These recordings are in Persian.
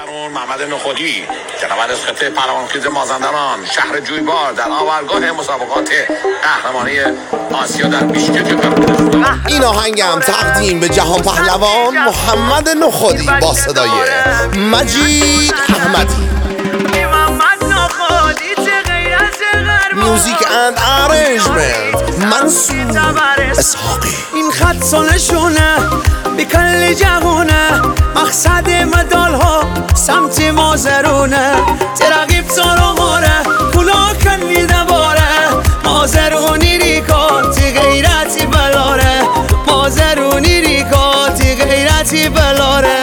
درون محمد نخودی جنابت از خطه پهلوانخیز مازندران شهر جویبار در آورگاه مسابقات قهرمانی آسیا در بیشکک ترکمنستان. این آهنگم تقدیم به جهان پهلوان محمد نخودی با صدای مجید احمدی. میوزیک اند ارنجمنت منصور اسحاقی. این خط سالشونه بکل جهونه مقصد مدال ها سمت مازرونه ترقیب سارو ماره کلا کنیده باره مازرونی ریکاتی غیرتی بلاره مازرونی ریکاتی غیرتی بلاره.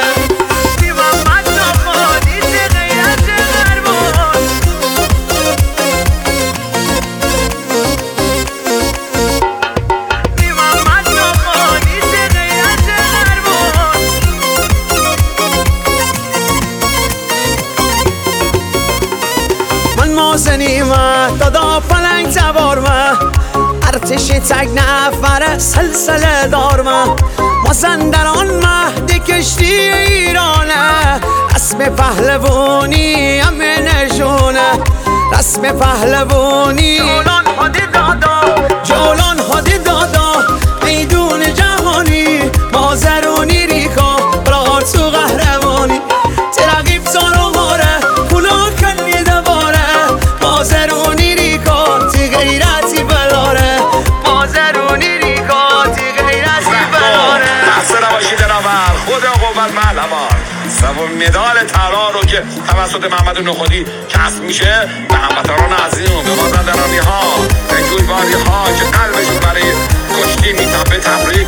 مازنیمه دادا پلنگ تبارمه ارتش تک نفره سلسله دارمه مازندران مهد کشتی ایرانه رسم پهلوانی همه نشونه رسم پهلوانی جولان هادی دادا جولان هادی دادا میدون جهانی مازرونی ریکا برار تو قهرمانی ترقیب سارو ماره کلا کنیده باره مازرونی ریکاتی غیرتی بلاره مازرونی ریکاتی غیرتی بلاره. دسته نباشی درآور خود قوت پهلوان سوم مدال طلا رو که توسط محمد نخودی کسب میشه به هموطنان عزیز به مازندرانی ها به جویباری ها که قلبشون برای کشتی میتپه تبریک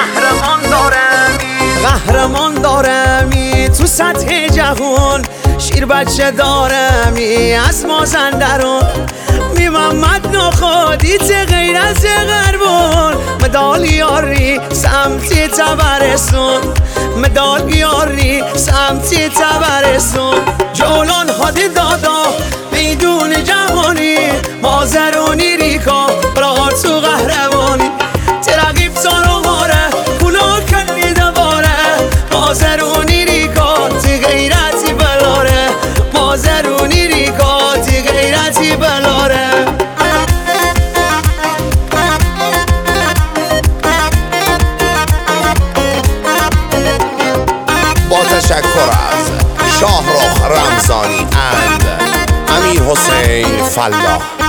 قهرمان دارمی تو سطح جهان شیر بچه دارمی از مازندران می محمد نخودی ته غیر از غربان مدال یاری سمتی تبرستان مدال یاری سمتی تبرستان جولان هادی دادا میدون جهانی مازرونی ریکا برار تو قهرمانی ترقیب سارو ماره کلا کنیده باره مازرونی ریکاتی غیرتی بلاره مازرونی ریکاتی غیرتی بلاره. با تشکر از شاهرخ رمضانی اند امیر حسین فلاح.